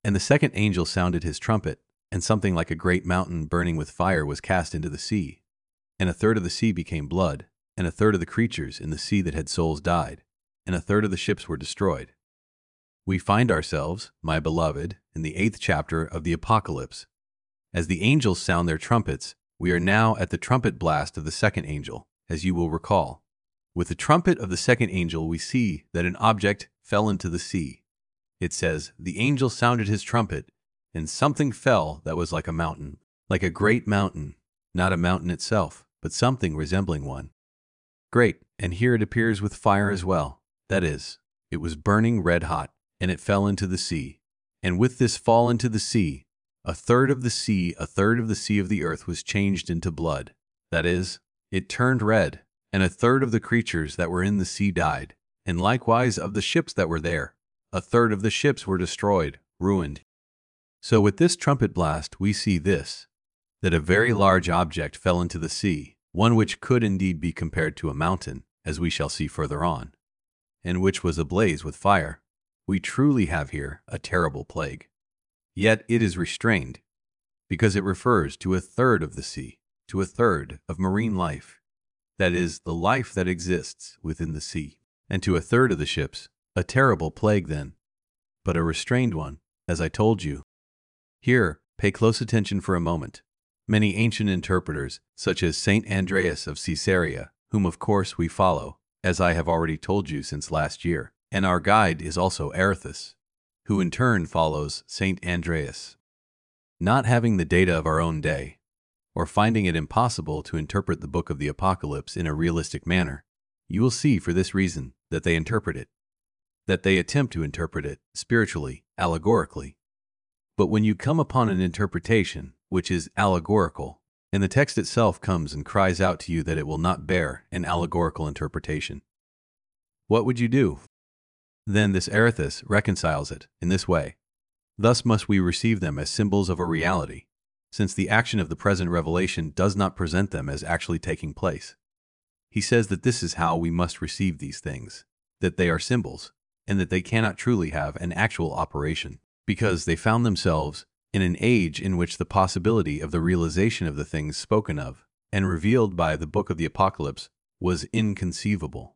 And the second angel sounded his trumpet, and something like a great mountain burning with fire was cast into the sea. And a third of the sea became blood, and a third of the creatures in the sea that had souls died, and a third of the ships were destroyed. We find ourselves, my beloved, in the 8th chapter of the Apocalypse. As the angels sound their trumpets, we are now at the trumpet blast of the second angel, as you will recall. With the trumpet of the second angel, we see that an object fell into the sea. It says, the angel sounded his trumpet, and something fell that was like a mountain, like a great mountain, not a mountain itself, but something resembling one. Great, and here it appears with fire as well. That is, it was burning red hot, and it fell into the sea. And with this fall into the sea, a third of the sea of the earth was changed into blood. That is, it turned red, and a third of the creatures that were in the sea died, and likewise of the ships that were there. A third of the ships were destroyed, ruined. So with this trumpet blast we see this, that a very large object fell into the sea, one which could indeed be compared to a mountain, as we shall see further on, and which was ablaze with fire. We truly have here a terrible plague. Yet it is restrained, because it refers to a third of the sea, to a third of marine life, that is, the life that exists within the sea, and to a third of the ships. A terrible plague then, but a restrained one, as I told you. Here, pay close attention for a moment. Many ancient interpreters, such as Saint Andreas of Caesarea, whom of course we follow, as I have already told you since last year, and our guide is also Arathis, who in turn follows Saint Andreas. Not having the data of our own day, or finding it impossible to interpret the book of the Apocalypse in a realistic manner, you will see for this reason that they interpret it, that they attempt to interpret it spiritually, allegorically. But when you come upon an interpretation which is allegorical, and the text itself comes and cries out to you that it will not bear an allegorical interpretation, what would you do? Then this Arathis reconciles it in this way. Thus must we receive them as symbols of a reality, since the action of the present revelation does not present them as actually taking place. He says that this is how we must receive these things, that they are symbols, and that they cannot truly have an actual operation, because they found themselves in an age in which the possibility of the realization of the things spoken of and revealed by the book of the Apocalypse was inconceivable.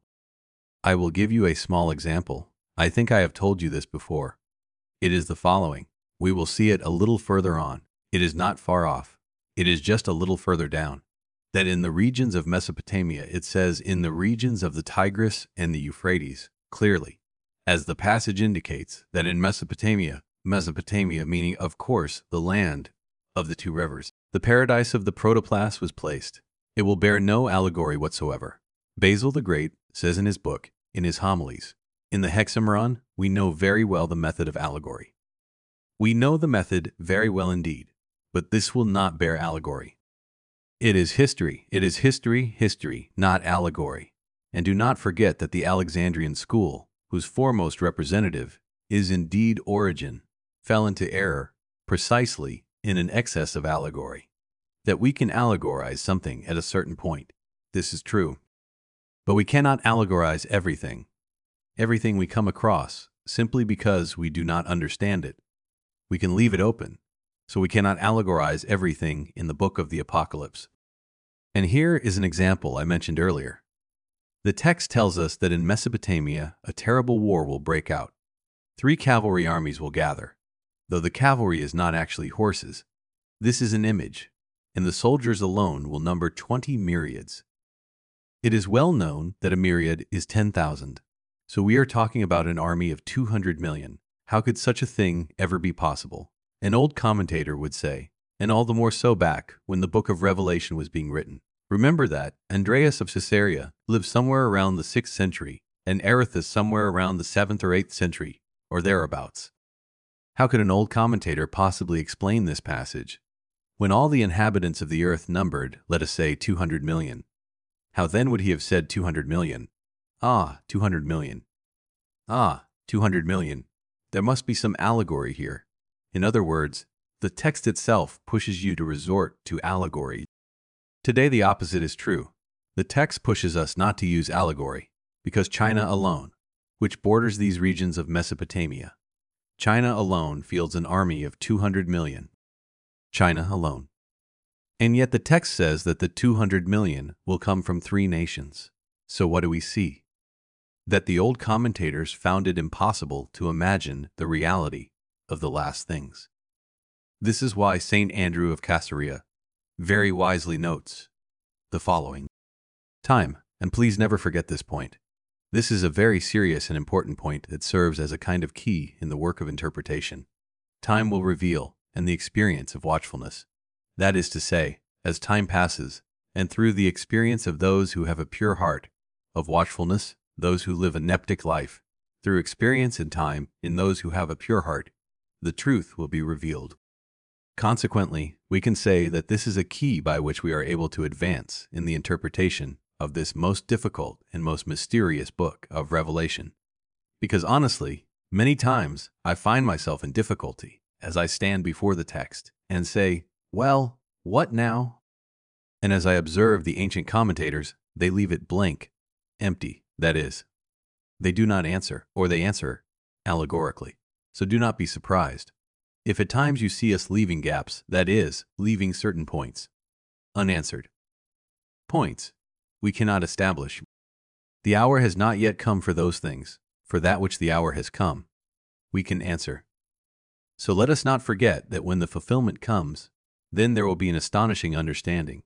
I will give you a small example. I think I have told you this before. It is the following. We will see it a little further on. It is not far off. It is just a little further down. That in the regions of Mesopotamia, it says in the regions of the Tigris and the Euphrates, clearly, as the passage indicates that in Mesopotamia meaning, of course, the land of the two rivers, the paradise of the protoplas was placed. It will bear no allegory whatsoever. Basil the Great says in his book, in his homilies, in the Hexameron, we know very well the method of allegory. We know the method very well indeed, but this will not bear allegory. It is history, not allegory. And do not forget that the Alexandrian school, whose foremost representative is indeed Origen, fell into error precisely in an excess of allegory. That we can allegorize something at a certain point, this is true. But we cannot allegorize everything we come across, simply because we do not understand it. We can leave it open, so we cannot allegorize everything in the book of the Apocalypse. And here is an example I mentioned earlier. The text tells us that in Mesopotamia, a terrible war will break out. 3 cavalry armies will gather, though the cavalry is not actually horses. This is an image, and the soldiers alone will number 20 myriads. It is well known that a myriad is 10,000, so we are talking about an army of 200 million. How could such a thing ever be possible? An old commentator would say, and all the more so back when the book of Revelation was being written. Remember that Andreas of Caesarea lived somewhere around the 6th century, and Arathis somewhere around the 7th or 8th century, or thereabouts. How could an old commentator possibly explain this passage? When all the inhabitants of the earth numbered, let us say, 200 million. How then would he have said 200 million? 200 million. 200 million. There must be some allegory here. In other words, the text itself pushes you to resort to allegory. Today the opposite is true. The text pushes us not to use allegory, because China alone, which borders these regions of Mesopotamia, China alone fields an army of 200 million. China alone. And yet the text says that the 200 million will come from 3 nations. So what do we see? That the old commentators found it impossible to imagine the reality of the last things. This is why St. Andrew of Caesarea very wisely notes the following. Time, and please never forget this point. This is a very serious and important point that serves as a kind of key in the work of interpretation. Time will reveal, and the experience of watchfulness. That is to say, as time passes, and through the experience of those who have a pure heart, of watchfulness, those who live a neptic life, through experience and time in those who have a pure heart, the truth will be revealed. Consequently, we can say that this is a key by which we are able to advance in the interpretation of this most difficult and most mysterious book of Revelation. Because honestly, many times I find myself in difficulty as I stand before the text and say, well, what now? And as I observe the ancient commentators, they leave it blank, empty, that is. They do not answer, or they answer allegorically. So do not be surprised if at times you see us leaving gaps, that is, leaving certain points unanswered. Points we cannot establish. The hour has not yet come for those things. For that which the hour has come, we can answer. So let us not forget that when the fulfillment comes, then there will be an astonishing understanding.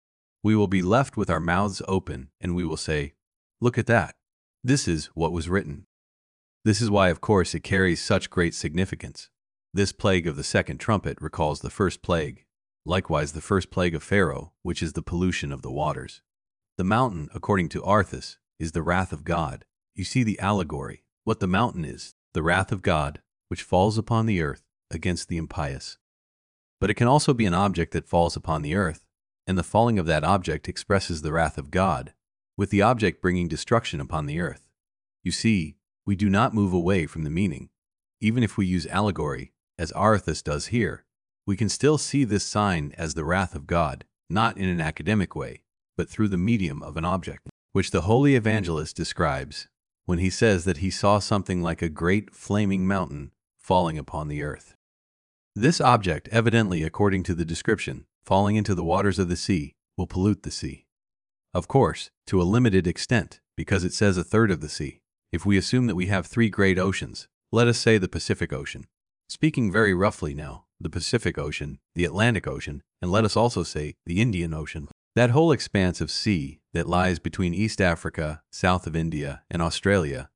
We will be left with our mouths open, and we will say, look at that. This is what was written. This is why, of course, it carries such great significance. This plague of the second trumpet recalls the first plague, likewise the first plague of Pharaoh, which is the pollution of the waters. The mountain, according to Arthas, is the wrath of God. You see the allegory. What the mountain is, the wrath of God, which falls upon the earth against the impious. But it can also be an object that falls upon the earth, and the falling of that object expresses the wrath of God, with the object bringing destruction upon the earth. You see, we do not move away from the meaning. Even if we use allegory, as Arthas does here, we can still see this sign as the wrath of God, not in an academic way, but through the medium of an object, which the Holy Evangelist describes when he says that he saw something like a great flaming mountain falling upon the earth. This object, evidently according to the description, falling into the waters of the sea, will pollute the sea. Of course, to a limited extent, because it says a third of the sea. If we assume that we have 3 great oceans, let us say the Pacific Ocean. Speaking very roughly now, the Pacific Ocean, the Atlantic Ocean, and let us also say the Indian Ocean. That whole expanse of sea that lies between East Africa, south of India, and Australia.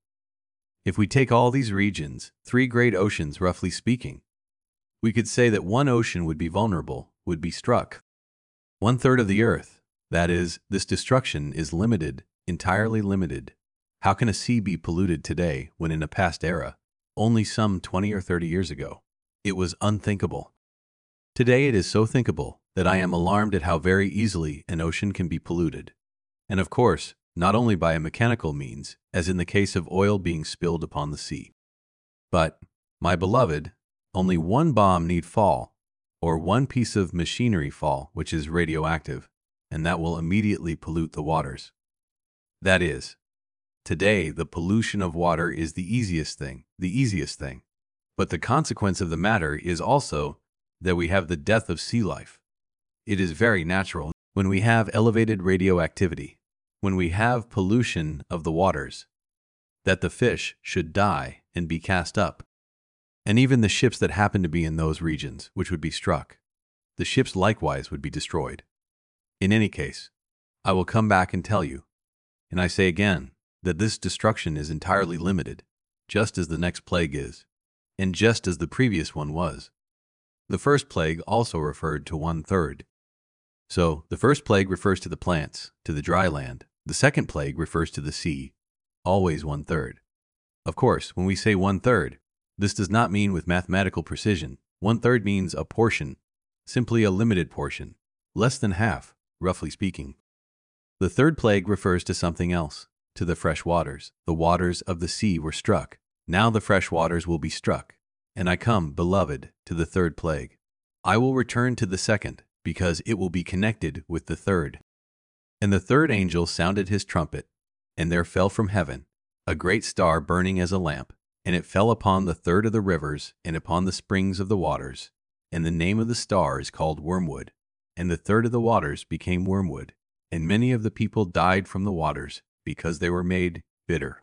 If we take all these regions, 3 great oceans roughly speaking, we could say that one ocean would be vulnerable, would be struck. 1/3 of the earth, that is, this destruction is limited, entirely limited. How can a sea be polluted today when in a past era, only some 20 or 30 years ago, it was unthinkable? Today it is so thinkable that I am alarmed at how very easily an ocean can be polluted. And of course, not only by a mechanical means, as in the case of oil being spilled upon the sea. But, my beloved, only one bomb need fall, or one piece of machinery fall which is radioactive, and that will immediately pollute the waters. That is, today the pollution of water is the easiest thing. But the consequence of the matter is also that we have the death of sea life. It is very natural when we have elevated radioactivity, when we have pollution of the waters, that the fish should die and be cast up. And even the ships that happen to be in those regions, which would be struck, the ships likewise would be destroyed. In any case, I will come back and tell you, and I say again, that this destruction is entirely limited, just as the next plague is, and just as the previous one was. The first plague also referred to 1/3. So, the first plague refers to the plants, to the dry land. The second plague refers to the sea, always 1/3. Of course, when we say 1/3, this does not mean with mathematical precision. 1/3 means a portion, simply a limited portion, less than half, roughly speaking. The third plague refers to something else, to the fresh waters. The waters of the sea were struck. Now the fresh waters will be struck. And I come, beloved, to the third plague. I will return to the second, because it will be connected with the third. And the third angel sounded his trumpet, and there fell from heaven a great star burning as a lamp, And it fell upon the third of the rivers and upon the springs of the waters. And the name of the star is called Wormwood. And the third of the waters became wormwood. And many of the people died from the waters, because they were made bitter.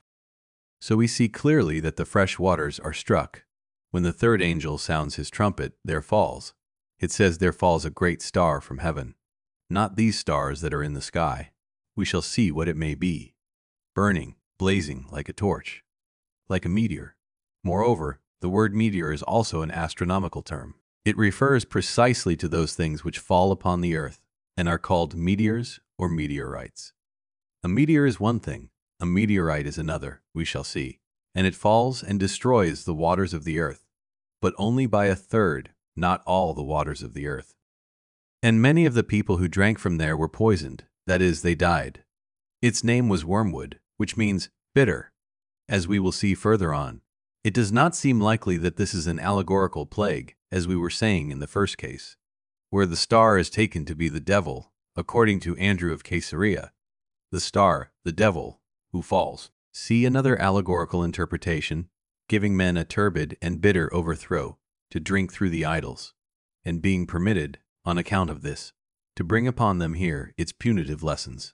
So we see clearly that the fresh waters are struck. When the third angel sounds his trumpet, there falls. It says there falls a great star from heaven. Not these stars that are in the sky. We shall see what it may be. Burning, blazing like a torch. Like a meteor. Moreover, the word meteor is also an astronomical term. It refers precisely to those things which fall upon the earth and are called meteors or meteorites. A meteor is one thing, a meteorite is another, we shall see, and it falls and destroys the waters of the earth, but only by a third, not all the waters of the earth. And many of the people who drank from there were poisoned, that is, they died. Its name was wormwood, which means bitter. As we will see further on, it does not seem likely that this is an allegorical plague, as we were saying in the first case, where the star is taken to be the devil, according to Andrew of Caesarea. The star, the devil, who falls. See another allegorical interpretation, giving men a turbid and bitter overthrow, to drink through the idols, and being permitted, on account of this, to bring upon them here its punitive lessons.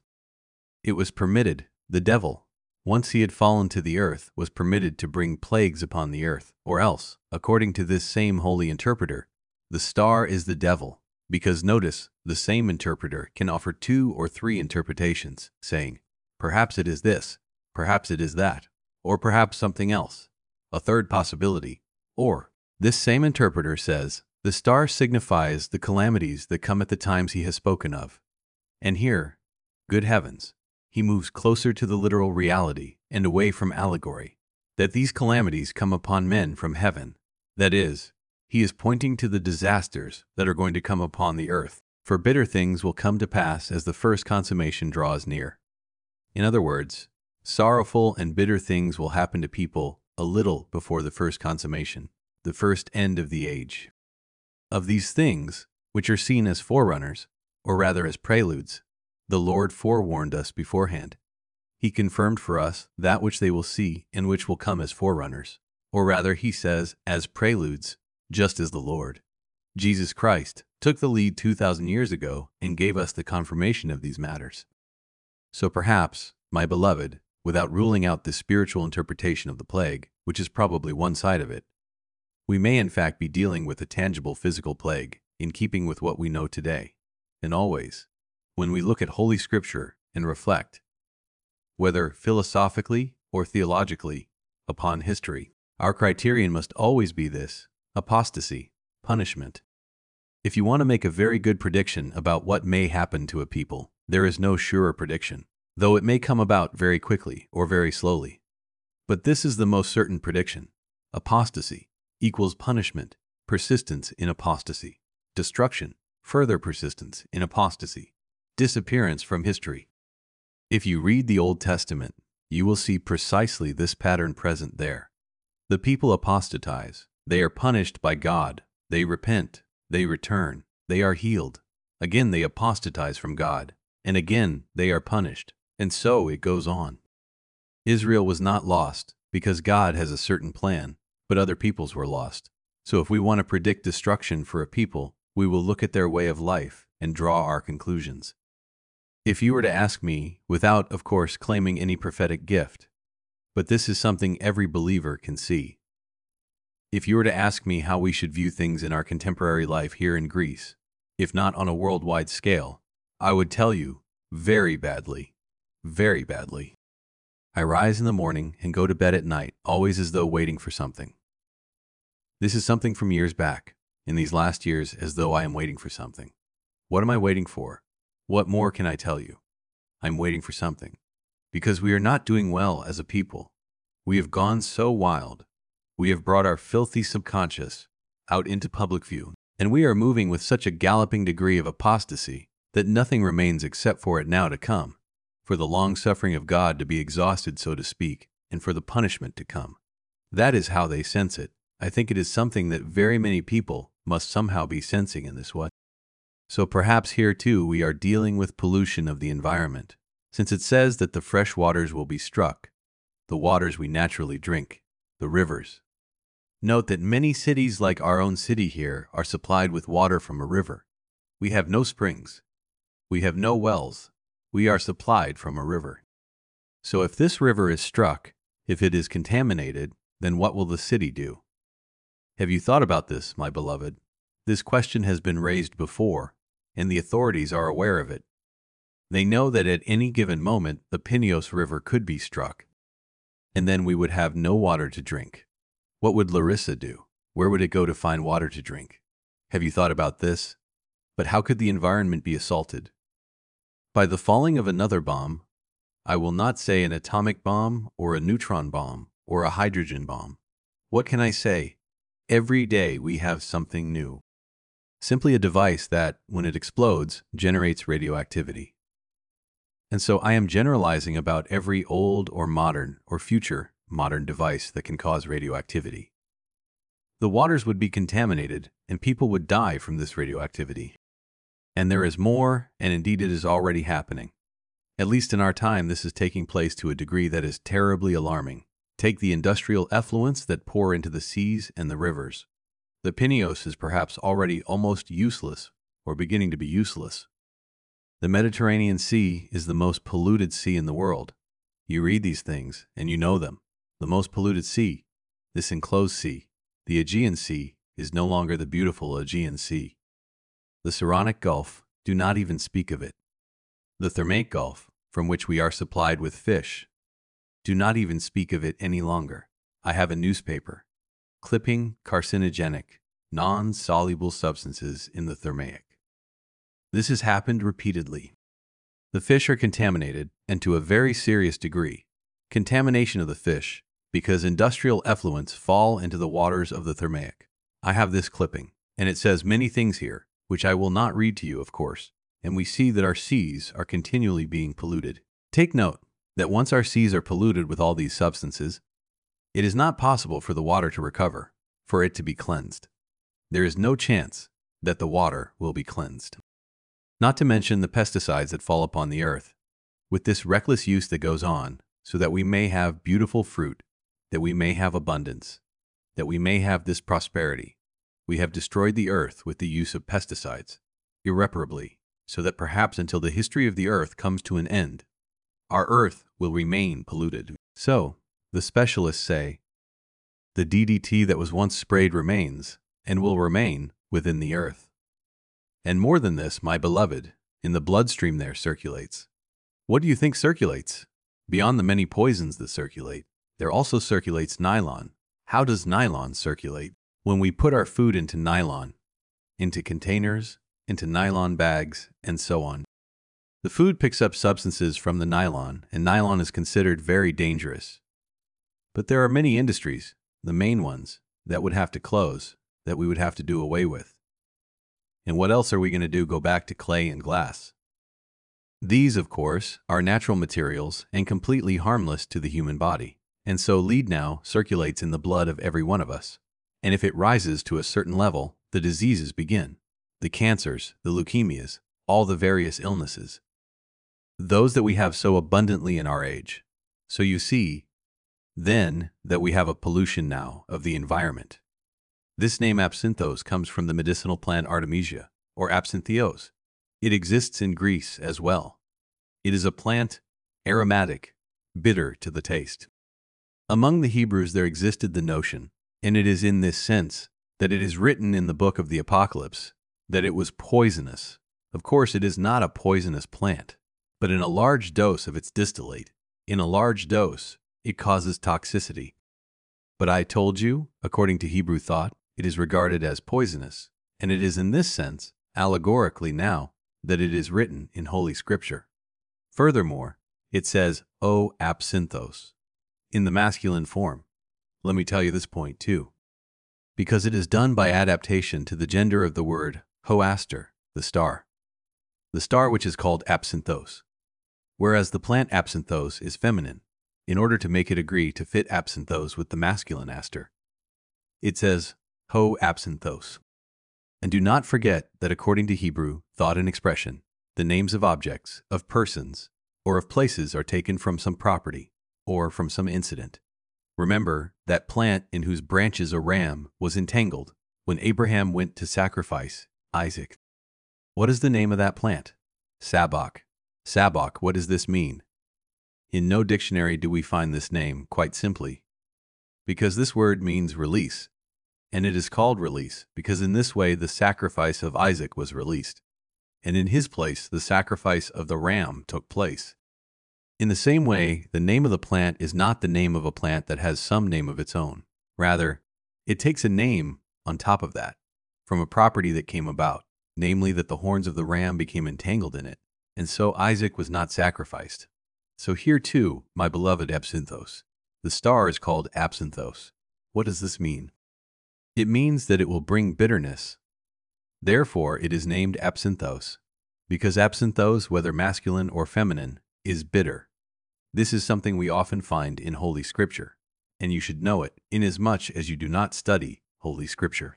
It was permitted, the devil, once he had fallen to the earth, was permitted to bring plagues upon the earth, or else, according to this same holy interpreter, the star is the devil, because notice, the same interpreter can offer 2 or 3 interpretations, saying, perhaps it is this, perhaps it is that, or perhaps something else, a third possibility, or, this same interpreter says, the star signifies the calamities that come at the times he has spoken of. And here, good heavens, he moves closer to the literal reality and away from allegory, that these calamities come upon men from heaven. That is, he is pointing to the disasters that are going to come upon the earth, for bitter things will come to pass as the first consummation draws near. In other words, sorrowful and bitter things will happen to people a little before the first consummation, the first end of the age. Of these things, which are seen as forerunners, or rather as preludes, the Lord forewarned us beforehand. He confirmed for us that which they will see and which will come as forerunners, or rather, he says, as preludes, just as the Lord, Jesus Christ, took the lead 2,000 years ago and gave us the confirmation of these matters. So perhaps, my beloved, without ruling out the spiritual interpretation of the plague, which is probably one side of it, we may in fact be dealing with a tangible physical plague in keeping with what we know today. And always, when we look at Holy Scripture and reflect, whether philosophically or theologically, upon history, our criterion must always be this: apostasy, punishment. If you want to make a very good prediction about what may happen to a people, there is no surer prediction, though it may come about very quickly or very slowly. But this is the most certain prediction: apostasy equals punishment, persistence in apostasy, destruction, further persistence in apostasy, disappearance from history. If you read the Old Testament, you will see precisely this pattern present there. The people apostatize, they are punished by God, they repent, they return, they are healed. Again they apostatize from God, and again they are punished, and so it goes on. Israel was not lost, because God has a certain plan, but other peoples were lost. So if we want to predict destruction for a people, we will look at their way of life and draw our conclusions. If you were to ask me, without, of course, claiming any prophetic gift, but this is something every believer can see. If you were to ask me how we should view things in our contemporary life here in Greece, if not on a worldwide scale, I would tell you, very badly, very badly. I rise in the morning and go to bed at night, always as though waiting for something. This is something from years back, in these last years, as though I am waiting for something. What am I waiting for? What more can I tell you? I'm waiting for something. Because we are not doing well as a people. We have gone so wild. We have brought our filthy subconscious out into public view, and we are moving with such a galloping degree of apostasy that nothing remains except for it now to come, for the long-suffering of God to be exhausted, so to speak, and for the punishment to come. That is how they sense it. I think it is something that very many people must somehow be sensing in this way. So perhaps here too we are dealing with pollution of the environment, since it says that the fresh waters will be struck, the waters we naturally drink, the rivers. Note that many cities like our own city here are supplied with water from a river. We have no springs. We have no wells. We are supplied from a river. So if this river is struck, if it is contaminated, then what will the city do? Have you thought about this, my beloved? This question has been raised before, and the authorities are aware of it. They know that at any given moment the Pineios River could be struck, and then we would have no water to drink. What would Larissa do? Where would it go to find water to drink? Have you thought about this? But how could the environment be assaulted? By the falling of another bomb. I will not say an atomic bomb or a neutron bomb or a hydrogen bomb. What can I say? Every day we have something new. Simply a device that, when it explodes, generates radioactivity. And so I am generalizing about every old or modern or future modern device that can cause radioactivity. The waters would be contaminated and people would die from this radioactivity. And there is more, and indeed it is already happening. At least in our time, this is taking place to a degree that is terribly alarming. Take the industrial effluents that pour into the seas and the rivers. The Pineios is perhaps already almost useless or beginning to be useless. The Mediterranean Sea is the most polluted sea in the world. You read these things and you know them. The most polluted sea, this enclosed sea, the Aegean Sea, is no longer the beautiful Aegean Sea. The Saronic Gulf, do not even speak of it. The Thermaic Gulf, from which we are supplied with fish, do not even speak of it any longer. I have a newspaper. Clipping carcinogenic, non-soluble substances in the Thermaic. This has happened repeatedly. The fish are contaminated, and to a very serious degree. Contamination of the fish, because industrial effluents fall into the waters of the Thermaic. I have this clipping, and it says many things here, which I will not read to you, of course, and we see that our seas are continually being polluted. Take note that once our seas are polluted with all these substances, it is not possible for the water to recover, for it to be cleansed. There is no chance that the water will be cleansed. Not to mention the pesticides that fall upon the earth, with this reckless use that goes on, so that we may have beautiful fruit, that we may have abundance, that we may have this prosperity. We have destroyed the earth with the use of pesticides, irreparably, so that perhaps until the history of the earth comes to an end, our earth will remain polluted. So, the specialists say, the DDT that was once sprayed remains, and will remain, within the earth. And more than this, my beloved, in the bloodstream there circulates. What do you think circulates? Beyond the many poisons that circulate, there also circulates nylon. How does nylon circulate? When we put our food into nylon, into containers, into nylon bags, and so on. The food picks up substances from the nylon, and nylon is considered very dangerous. But there are many industries, the main ones, that would have to close, that we would have to do away with. And what else are we going to do? Go back to clay and glass? These, of course, are natural materials and completely harmless to the human body. And so lead now circulates in the blood of every one of us. And if it rises to a certain level, the diseases begin. The cancers, the leukemias, all the various illnesses. Those that we have so abundantly in our age. So you see, then, that we have a pollution now of the environment. This name absinthos comes from the medicinal plant Artemisia, or absinthios. It exists in Greece as well. It is a plant, aromatic, bitter to the taste. Among the Hebrews there existed the notion, and it is in this sense, that it is written in the book of the Apocalypse, that it was poisonous. Of course, it is not a poisonous plant, but in a large dose of its distillate, in a large dose, it causes toxicity. But I told you, according to Hebrew thought, it is regarded as poisonous, and it is in this sense, allegorically now, that it is written in Holy Scripture. Furthermore, it says, O absinthos, in the masculine form. Let me tell you this point too. Because it is done by adaptation to the gender of the word hoaster, the star which is called absinthos, whereas the plant absinthos is feminine, in order to make it agree to fit absinthos with the masculine aster. It says, ho absinthos. And do not forget that according to Hebrew thought and expression, the names of objects, of persons, or of places are taken from some property, or from some incident. Remember that plant in whose branches a ram was entangled when Abraham went to sacrifice Isaac. What is the name of that plant? Sabach. Sabach, what does this mean? In no dictionary do we find this name, quite simply, because this word means release, and it is called release because in this way the sacrifice of Isaac was released, and in his place the sacrifice of the ram took place. In the same way, the name of the plant is not the name of a plant that has some name of its own. Rather, it takes a name on top of that, from a property that came about, namely that the horns of the ram became entangled in it, and so Isaac was not sacrificed. So here too, my beloved Absinthos, the star is called Absinthos. What does this mean? It means that it will bring bitterness. Therefore, it is named Absinthos, because Absinthos, whether masculine or feminine, is bitter. This is something we often find in Holy Scripture, and you should know it, inasmuch as you do not study Holy Scripture.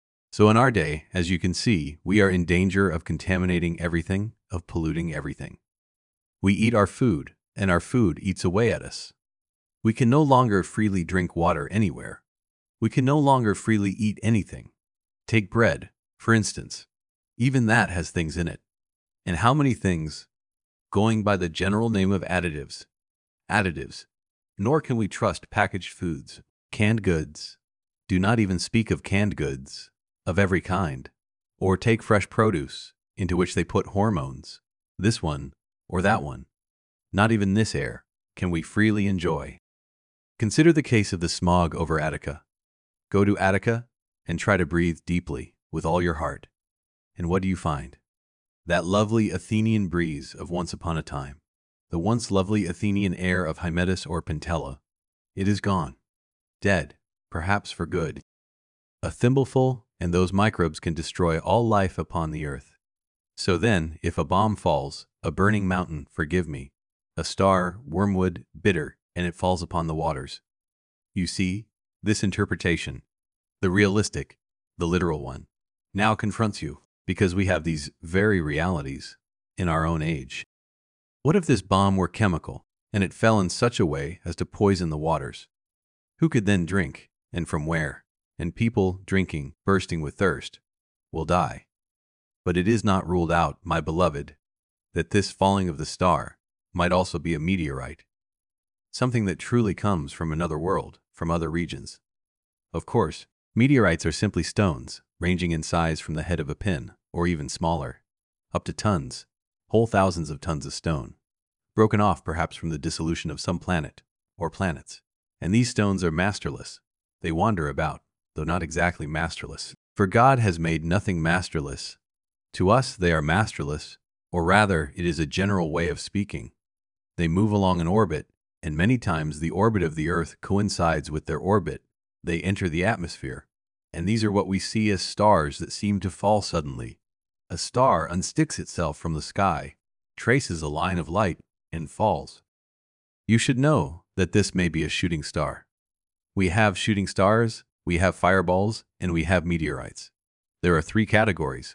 So in our day, as you can see, we are in danger of contaminating everything, of polluting everything. We eat our food, and our food eats away at us. We can no longer freely drink water anywhere. We can no longer freely eat anything. Take bread, for instance. Even that has things in it. And how many things? Going by the general name of additives. Additives. Nor can we trust packaged foods, canned goods. Do not even speak of canned goods, of every kind. Or take fresh produce, into which they put hormones, this one or that one. Not even this air can we freely enjoy. Consider the case of the smog over Attica. Go to Attica and try to breathe deeply with all your heart. And what do you find? That lovely Athenian breeze of once upon a time, the once lovely Athenian air of Hymettus or Pentella, it is gone, dead, perhaps for good. A thimbleful, and those microbes can destroy all life upon the earth. So then, if a bomb falls, a burning mountain, forgive me, a star, wormwood, bitter, and it falls upon the waters. You see, this interpretation, the realistic, the literal one, now confronts you, because we have these very realities in our own age. What if this bomb were chemical, and it fell in such a way as to poison the waters? Who could then drink, and from where? And people drinking, bursting with thirst, will die. But it is not ruled out, my beloved, that this falling of the star might also be a meteorite, something that truly comes from another world, from other regions. Of course, meteorites are simply stones, ranging in size from the head of a pin, or even smaller, up to tons, whole thousands of tons of stone, broken off perhaps from the dissolution of some planet, or planets. And these stones are masterless. They wander about, though not exactly masterless. For God has made nothing masterless. To us they are masterless, or rather it is a general way of speaking. They move along an orbit, and many times the orbit of the Earth coincides with their orbit. They enter the atmosphere, and these are what we see as stars that seem to fall suddenly. A star unsticks itself from the sky, traces a line of light, and falls. You should know that this may be a shooting star. We have shooting stars, we have fireballs, and we have meteorites. There are three categories.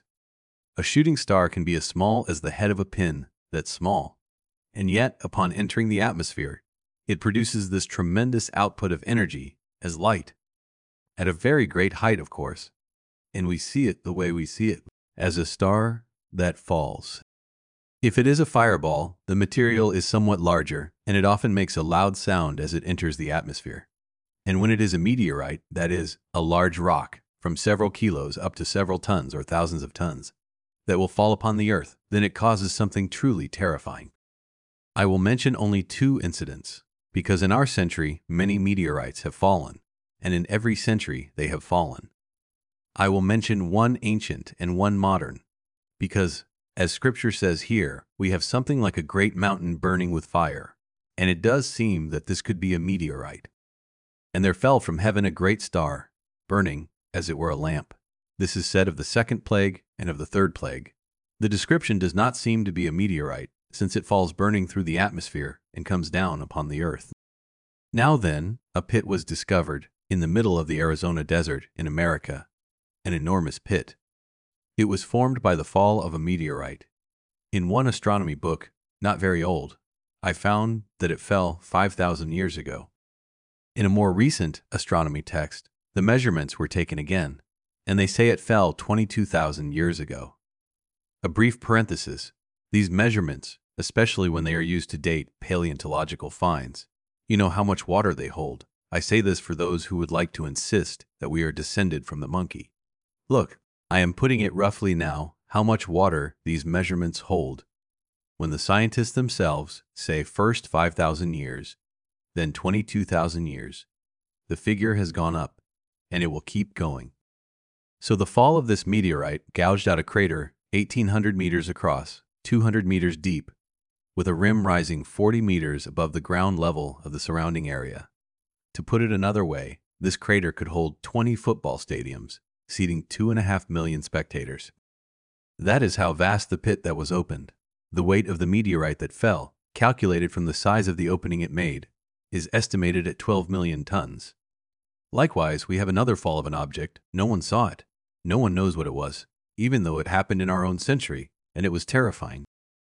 A shooting star can be as small as the head of a pin, that's small. And yet, upon entering the atmosphere, it produces this tremendous output of energy as light. At a very great height, of course. And we see it the way we see it, as a star that falls. If it is a fireball, the material is somewhat larger, and it often makes a loud sound as it enters the atmosphere. And when it is a meteorite, that is, a large rock, from several kilos up to several tons or thousands of tons, that will fall upon the earth, then it causes something truly terrifying. I will mention only two incidents, because in our century many meteorites have fallen, and in every century they have fallen. I will mention one ancient and one modern, because, as Scripture says here, we have something like a great mountain burning with fire, and it does seem that this could be a meteorite. And there fell from heaven a great star, burning, as it were a lamp. This is said of the second plague and of the third plague. The description does not seem to be a meteorite, since it falls burning through the atmosphere and comes down upon the earth. Now then, a pit was discovered in the middle of the Arizona desert in America, an enormous pit. It was formed by the fall of a meteorite. In one astronomy book, not very old, I found that it fell 5,000 years ago. In a more recent astronomy text, the measurements were taken again, and they say it fell 22,000 years ago. A brief parenthesis, these measurements, especially when they are used to date paleontological finds, you know how much water they hold. I say this for those who would like to insist that we are descended from the monkey. Look, I am putting it roughly now how much water these measurements hold. When the scientists themselves say first 5,000 years, then 22,000 years, the figure has gone up, and it will keep going. So the fall of this meteorite gouged out a crater 1,800 meters across, 200 meters deep, with a rim rising 40 meters above the ground level of the surrounding area. To put it another way, this crater could hold 20 football stadiums, seating 2.5 million spectators. That is how vast the pit that was opened. The weight of the meteorite that fell, calculated from the size of the opening it made, is estimated at 12 million tons. Likewise, we have another fall of an object. No one saw it. No one knows what it was, even though it happened in our own century, and it was terrifying.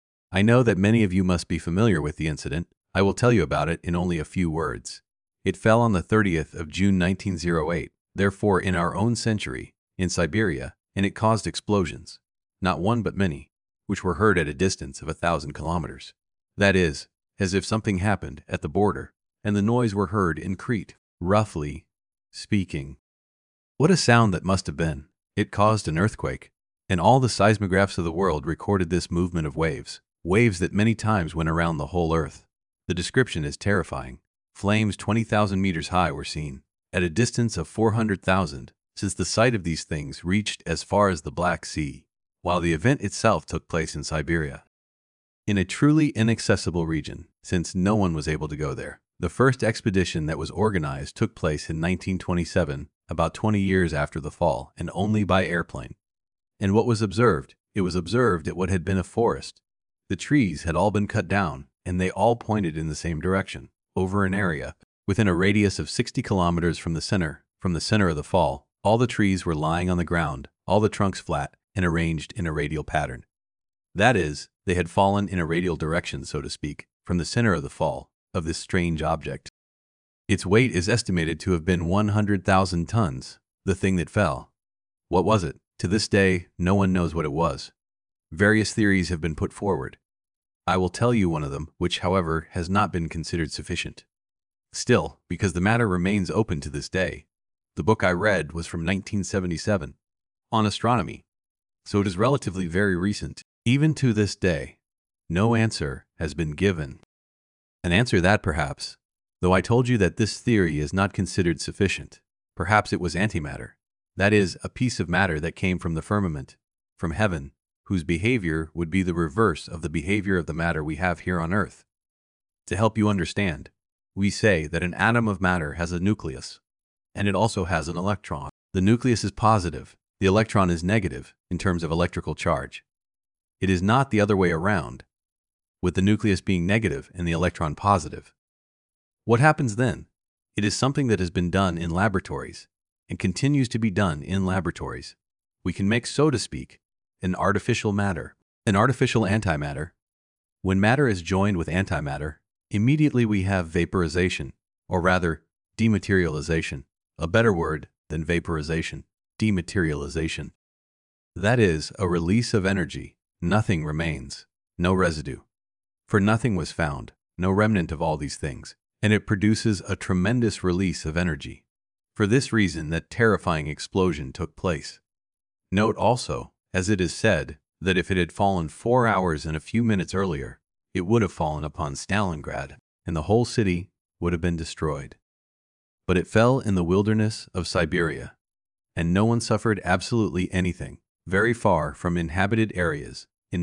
I know that many of you must be familiar with the incident. I will tell you about it in only a few words. It fell on the 30th of June 1908, therefore in our own century, in Siberia, and it caused explosions, not one but many, which were heard at a distance of 1,000 kilometers. That is, as if something happened at the border, and the noise were heard in Crete, roughly speaking. What a sound that must have been! It caused an earthquake, and all the seismographs of the world recorded this movement of waves, waves that many times went around the whole earth. The description is terrifying. Flames 20,000 meters high were seen, at a distance of 400,000, since the sight of these things reached as far as the Black Sea, while the event itself took place in Siberia, in a truly inaccessible region, since no one was able to go there. The first expedition that was organized took place in 1927, about 20 years after the fall, and only by airplane. And what was observed? It was observed at what had been a forest. The trees had all been cut down, and they all pointed in the same direction, over an area, within a radius of 60 kilometers from the center of the fall. All the trees were lying on the ground, all the trunks flat, and arranged in a radial pattern. That is, they had fallen in a radial direction, so to speak, from the center of the fall of this strange object. Its weight is estimated to have been 100,000 tons, the thing that fell. What was it? To this day, no one knows what it was. Various theories have been put forward. I will tell you one of them, which, however, has not been considered sufficient. Still, because the matter remains open to this day, the book I read was from 1977, on astronomy, so it is relatively very recent. Even to this day, no answer has been given. An answer that perhaps, though I told you that this theory is not considered sufficient, perhaps it was antimatter, that is, a piece of matter that came from the firmament, from heaven, whose behavior would be the reverse of the behavior of the matter we have here on Earth. To help you understand, we say that an atom of matter has a nucleus, and it also has an electron. The nucleus is positive, the electron is negative in terms of electrical charge. It is not the other way around, with the nucleus being negative and the electron positive. What happens then? It is something that has been done in laboratories and continues to be done in laboratories. We can make, so to speak, an artificial matter, an artificial antimatter. When matter is joined with antimatter, immediately we have vaporization, or rather, dematerialization, a better word than vaporization, dematerialization. That is, a release of energy. Nothing remains, no residue. For nothing was found, no remnant of all these things, and it produces a tremendous release of energy. For this reason that terrifying explosion took place. Note also, as it is said, that if it had fallen 4 hours and a few minutes earlier, it would have fallen upon Stalingrad, and the whole city would have been destroyed. But it fell in the wilderness of Siberia, and no one suffered absolutely anything, very far from inhabited areas, in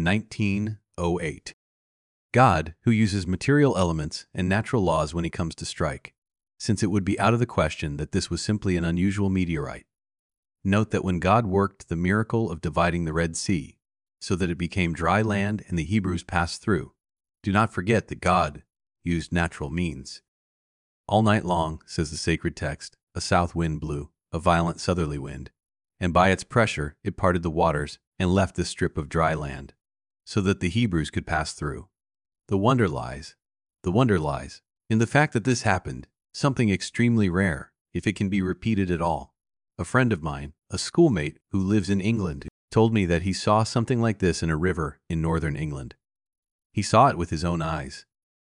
1908. God, who uses material elements and natural laws when he comes to strike, since it would be out of the question that this was simply an unusual meteorite. Note that when God worked the miracle of dividing the Red Sea, so that it became dry land and the Hebrews passed through, do not forget that God used natural means. All night long, says the sacred text, a south wind blew, a violent southerly wind, and by its pressure it parted the waters and left this strip of dry land, so that the Hebrews could pass through. The wonder lies in the fact that this happened something extremely rare, if it can be repeated at all. A friend of mine, a schoolmate who lives in England, told me that he saw something like this in a river in northern England. He saw it with his own eyes.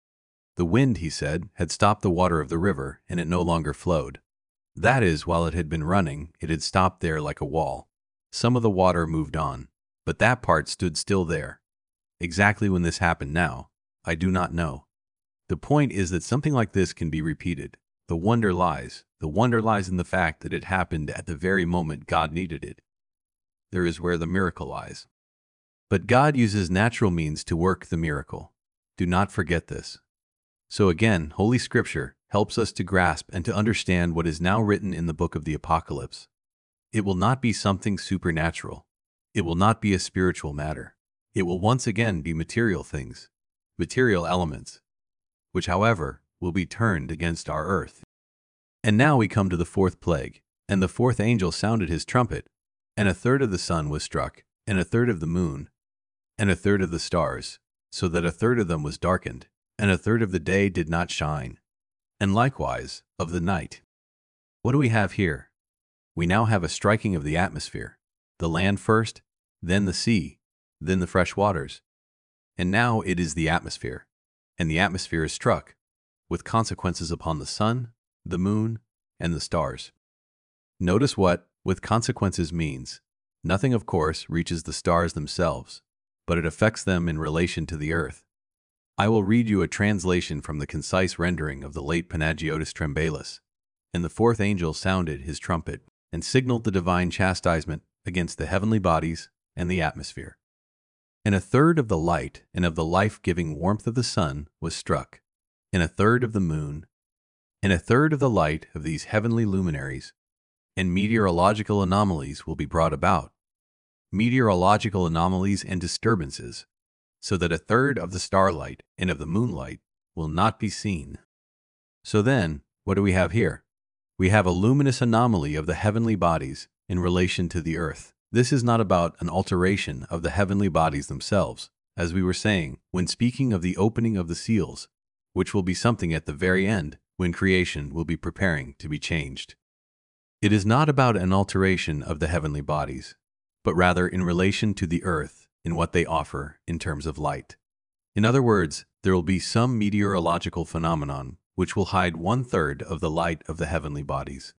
The wind, he said, had stopped the water of the river and it no longer flowed. That is, while it had been running, it had stopped there like a wall. Some of the water moved on, but that part stood still there. Exactly when this happened now, I do not know. The point is that something like this can be repeated. The wonder lies in the fact that it happened at the very moment God needed it. There is where the miracle lies. But God uses natural means to work the miracle. Do not forget this. So again, Holy Scripture helps us to grasp and to understand what is now written in the book of the Apocalypse. It will not be something supernatural. It will not be a spiritual matter. It will once again be material things, material elements, which, however, will be turned against our earth. And now we come to the fourth plague, and the fourth angel sounded his trumpet, and a third of the sun was struck, and a third of the moon, and a third of the stars, so that a third of them was darkened, and a third of the day did not shine, and likewise of the night. What do we have here? We now have a striking of the atmosphere, the land first, then the sea, then the fresh waters. And now it is the atmosphere, and the atmosphere is struck, with consequences upon the sun, the moon, and the stars. Notice what with consequences means. Nothing, of course, reaches the stars themselves, but it affects them in relation to the earth. I will read you a translation from the concise rendering of the late Panagiotis Trembalis. And the fourth angel sounded his trumpet, and signaled the divine chastisement against the heavenly bodies and the atmosphere. And a third of the light and of the life-giving warmth of the sun was struck, and a third of the moon, and a third of the light of these heavenly luminaries, and meteorological anomalies will be brought about. Meteorological anomalies and disturbances, so that a third of the starlight and of the moonlight will not be seen. So then, what do we have here? We have a luminous anomaly of the heavenly bodies in relation to the earth. This is not about an alteration of the heavenly bodies themselves, as we were saying when speaking of the opening of the seals, which will be something at the very end when creation will be preparing to be changed. It is not about an alteration of the heavenly bodies, but rather in relation to the earth in what they offer in terms of light. In other words, there will be some meteorological phenomenon which will hide 1/3 of the light of the heavenly bodies.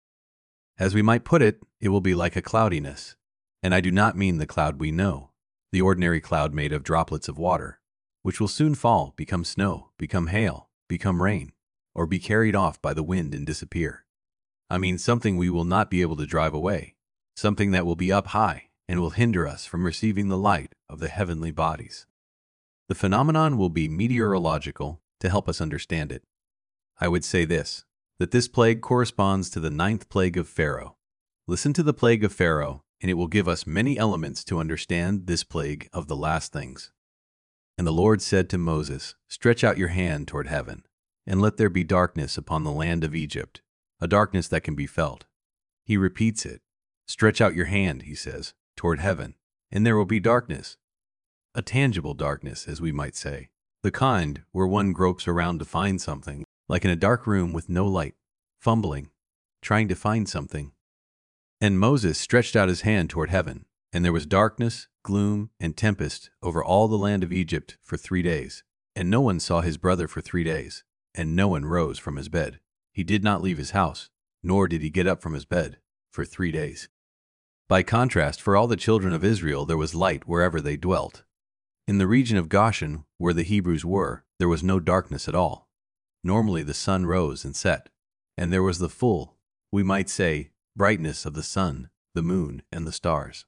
As we might put it, it will be like a cloudiness. And I do not mean the cloud we know, the ordinary cloud made of droplets of water, which will soon fall, become snow, become hail, become rain, or be carried off by the wind and disappear. I mean something we will not be able to drive away, something that will be up high and will hinder us from receiving the light of the heavenly bodies. The phenomenon will be meteorological to help us understand it. I would say this, that this plague corresponds to the 9th plague of Pharaoh. Listen to the plague of Pharaoh, and it will give us many elements to understand this plague of the last things. And the Lord said to Moses, "Stretch out your hand toward heaven, and let there be darkness upon the land of Egypt, a darkness that can be felt." He repeats it. Stretch out your hand, he says, toward heaven, and there will be darkness. A tangible darkness, as we might say, the kind where one gropes around to find something, like in a dark room with no light, fumbling, trying to find something. And Moses stretched out his hand toward heaven, and there was darkness, gloom, and tempest over all the land of Egypt for 3 days. And no one saw his brother for 3 days, and no one rose from his bed. He did not leave his house, nor did he get up from his bed, for 3 days. By contrast, for all the children of Israel there was light wherever they dwelt. In the region of Goshen, where the Hebrews were, there was no darkness at all. Normally the sun rose and set, and there was the full, we might say, brightness of the sun, the moon, and the stars.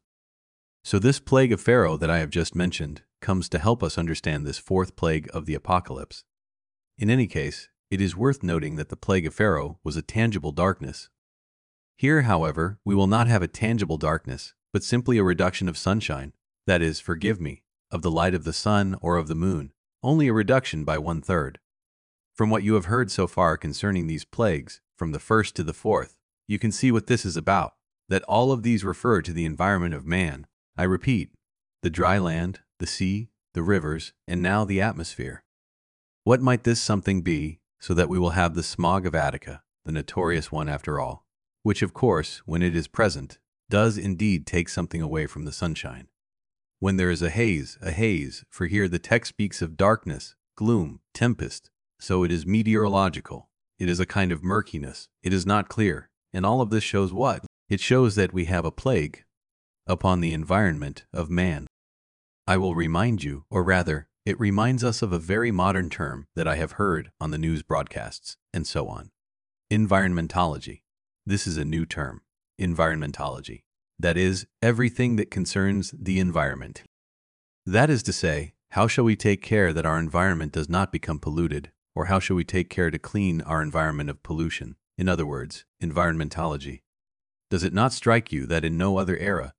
So this plague of Pharaoh that I have just mentioned comes to help us understand this 4th plague of the Apocalypse. In any case, it is worth noting that the plague of Pharaoh was a tangible darkness. Here, however, we will not have a tangible darkness, but simply a reduction of sunshine, that is, forgive me, of the light of the sun or of the moon, only a reduction by 1/3. From what you have heard so far concerning these plagues, from the 1st to the 4th, you can see what this is about, that all of these refer to the environment of man. I repeat, the dry land, the sea, the rivers, and now the atmosphere. What might this something be, so that we will have the smog of Attica, the notorious one after all, which of course, when it is present, does indeed take something away from the sunshine. When there is a haze, for here the text speaks of darkness, gloom, tempest, so it is meteorological. It is a kind of murkiness. It is not clear. And all of this shows what? It shows that we have a plague upon the environment of man. I will remind you, or rather, it reminds us of a very modern term that I have heard on the news broadcasts, and so on. Environmentology. This is a new term. Environmentology. That is, everything that concerns the environment. That is to say, how shall we take care that our environment does not become polluted, or how shall we take care to clean our environment of pollution? In other words, environmentology. Does it not strike you that in no other era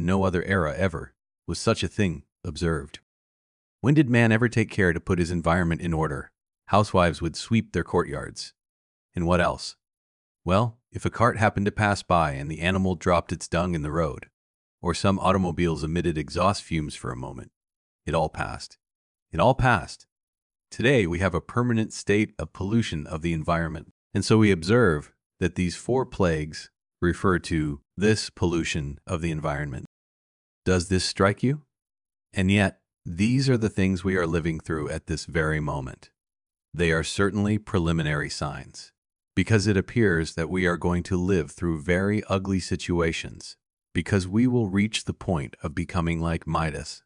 ever, was such a thing observed? When did man ever take care to put his environment in order? Housewives would sweep their courtyards. And what else? Well, if a cart happened to pass by and the animal dropped its dung in the road, or some automobiles emitted exhaust fumes for a moment, it all passed. It all passed. Today we have a permanent state of pollution of the environment, and so we observe that these 4 plagues refer to this pollution of the environment. Does this strike you? And yet, these are the things we are living through at this very moment. They are certainly preliminary signs, because it appears that we are going to live through very ugly situations, because we will reach the point of becoming like Midas.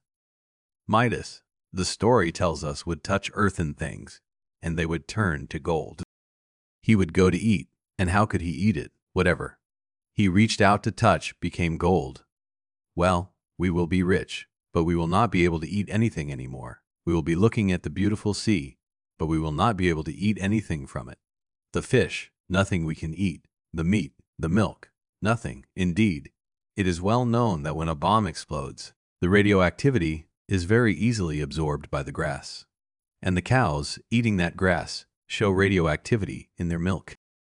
Midas, the story tells us, would touch earthen things, and they would turn to gold. He would go to eat, and how could he eat it? Whatever he reached out to touch became gold. Well, we will be rich, but we will not be able to eat anything anymore. We will be looking at the beautiful sea, but we will not be able to eat anything from it. The fish, nothing we can eat. The meat, the milk, nothing. Indeed, it is well known that when a bomb explodes, the radioactivity is very easily absorbed by the grass. And the cows, eating that grass, show radioactivity in their milk.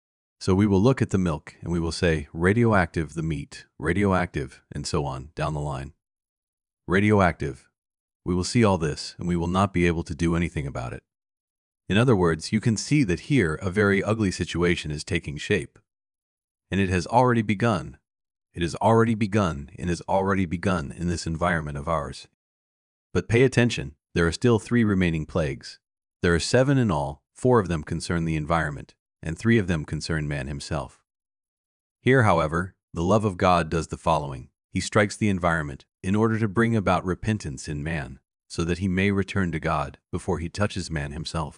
So we will look at the milk and we will say, radioactive the meat, radioactive, and so on down the line. Radioactive. We will see all this and we will not be able to do anything about it. In other words, you can see that here a very ugly situation is taking shape. And it has already begun. It has already begun and has already begun in this environment of ours. But pay attention, there are still 3 remaining plagues. There are 7 in all, 4 of them concern the environment, and 3 of them concern man himself. Here, however, the love of God does the following. He strikes the environment in order to bring about repentance in man, so that he may return to God before he touches man himself.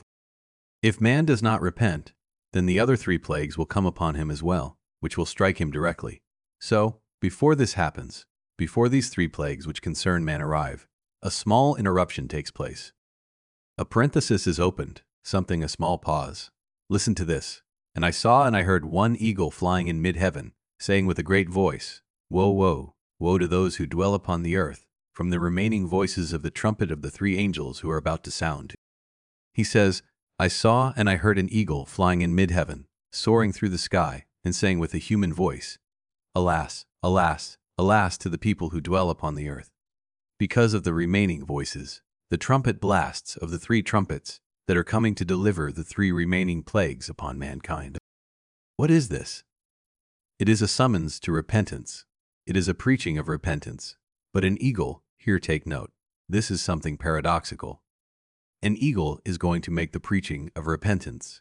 If man does not repent, then the other 3 plagues will come upon him as well, which will strike him directly. So, before this happens, before these 3 plagues which concern man arrive, a small interruption takes place. A parenthesis is opened, a small pause. Listen to this. And I saw and I heard one eagle flying in mid-heaven, saying with a great voice, Woe, woe, woe to those who dwell upon the earth, from the remaining voices of the trumpet of the 3 angels who are about to sound. He says, I saw and I heard an eagle flying in mid-heaven, soaring through the sky, and saying with a human voice, Alas, alas, alas to the people who dwell upon the earth, because of the remaining voices, the trumpet blasts of the 3 trumpets that are coming to deliver the 3 remaining plagues upon mankind. What is this? It is a summons to repentance. It is a preaching of repentance. But an eagle, here take note, this is something paradoxical. An eagle is going to make the preaching of repentance.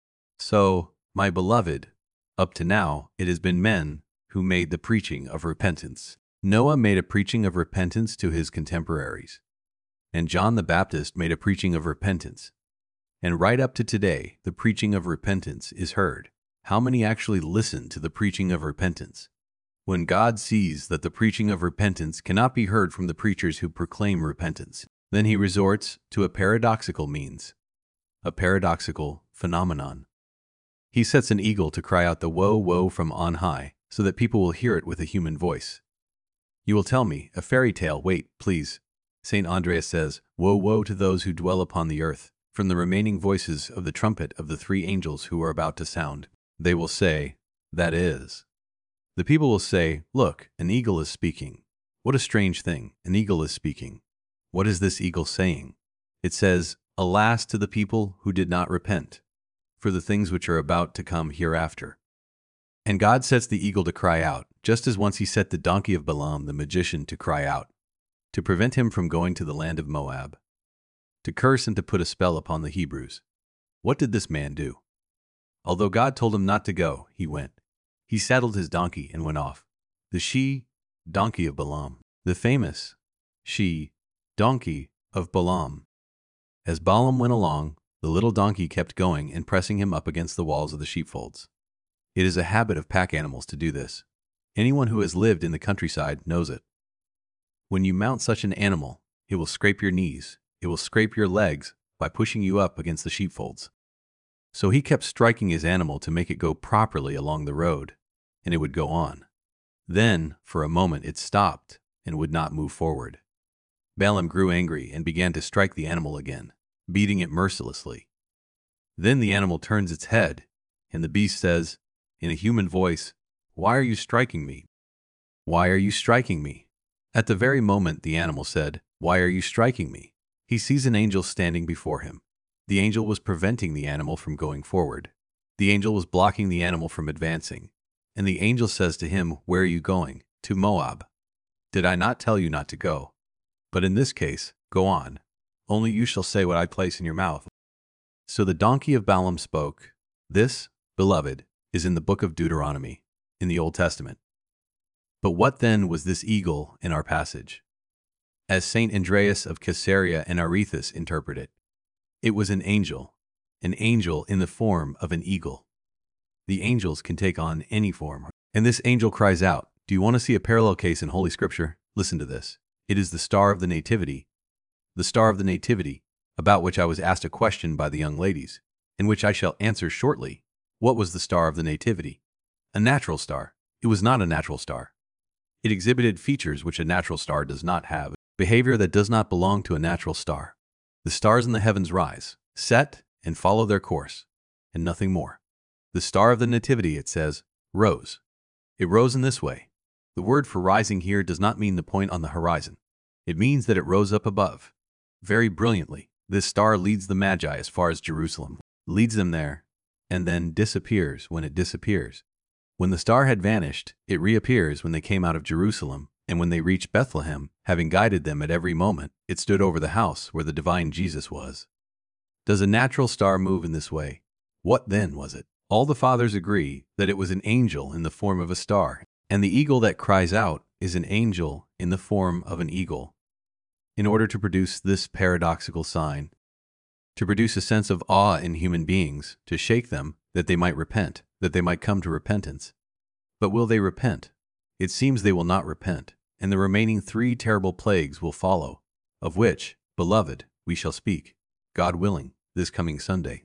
So, my beloved, up to now, it has been men who made the preaching of repentance. Noah made a preaching of repentance to his contemporaries. And John the Baptist made a preaching of repentance. And right up to today, the preaching of repentance is heard. How many actually listen to the preaching of repentance? When God sees that the preaching of repentance cannot be heard from the preachers who proclaim repentance, then he resorts to a paradoxical means, a paradoxical phenomenon. He sets an eagle to cry out the woe, woe from on high, so that people will hear it with a human voice. You will tell me, a fairy tale, wait, please. St. Andreas says, Woe, woe to those who dwell upon the earth, from the remaining voices of the trumpet of the 3 angels who are about to sound. They will say, that is. The people will say, look, an eagle is speaking. What a strange thing, an eagle is speaking. What is this eagle saying? It says, Alas to the people who did not repent. for the things which are about to come hereafter. And God sets the eagle to cry out, just as once he set the donkey of Balaam the magician to cry out, to prevent him from going to the land of Moab, to curse and to put a spell upon the Hebrews. What did this man do? Although God told him not to go, he went. He saddled his donkey and went off. The she-donkey of Balaam, the famous she-donkey of Balaam. As Balaam went along, the little donkey kept going and pressing him up against the walls of the sheepfolds. It is a habit of pack animals to do this. Anyone who has lived in the countryside knows it. When you mount such an animal, it will scrape your knees, it will scrape your legs by pushing you up against the sheepfolds. So he kept striking his animal to make it go properly along the road, and it would go on. Then, for a moment, it stopped and would not move forward. Balaam grew angry and began to strike the animal again, beating it mercilessly. Then the animal turns its head, and the beast says, in a human voice, "Why are you striking me? Why are you striking me?" At the very moment the animal said, "Why are you striking me?" he sees an angel standing before him. The angel was preventing the animal from going forward. The angel was blocking the animal from advancing. And the angel says to him, "Where are you going?" "To Moab." "Did I not tell you not to go? But in this case, go on. Only you shall say what I place in your mouth." So the donkey of Balaam spoke. This, beloved, is in the book of Deuteronomy, in the Old Testament. But what then was this eagle in our passage? As St. Andreas of Caesarea and Arethusa interpret it, it was an angel in the form of an eagle. The angels can take on any form. And this angel cries out. Do you want to see a parallel case in Holy Scripture? Listen to this. It is the star of the Nativity. The star of the Nativity, about which I was asked a question by the young ladies, in which I shall answer shortly. What was the star of the Nativity? A natural star. It was not a natural star. It exhibited features which a natural star does not have, behavior that does not belong to a natural star. The stars in the heavens rise, set, and follow their course, and nothing more. The star of the Nativity, it says, rose. It rose in this way. The word for rising here does not mean the point on the horizon. It means that it rose up above. Very brilliantly, this star leads the Magi as far as Jerusalem, leads them there, and then disappears when it disappears. When the star had vanished, it reappears when they came out of Jerusalem, and when they reached Bethlehem, having guided them at every moment, it stood over the house where the divine Jesus was. Does a natural star move in this way? What then was it? All the fathers agree that it was an angel in the form of a star, and the eagle that cries out is an angel in the form of an eagle. In order to produce this paradoxical sign, to produce a sense of awe in human beings, to shake them, that they might repent, that they might come to repentance. But will they repent? It seems they will not repent, and the remaining 3 terrible plagues will follow, of which, beloved, we shall speak, God willing, this coming Sunday.